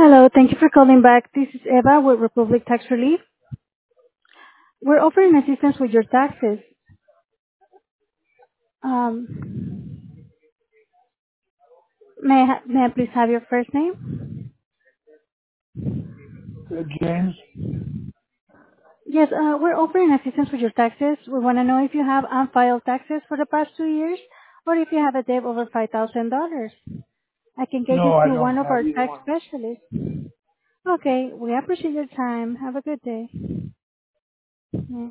Hello, thank you for calling back. This is Eva with Republic Tax Relief. We're offering assistance with your taxes. Um, may I please have your first name? James? Yes, we're offering assistance with your taxes. We want to know if you have unfiled taxes for the past 2 years or if you have a debt over $5,000. I can get you No, I to don't one of have our either tax one. specialists. Okay, we appreciate your time. Have a good day. Yeah.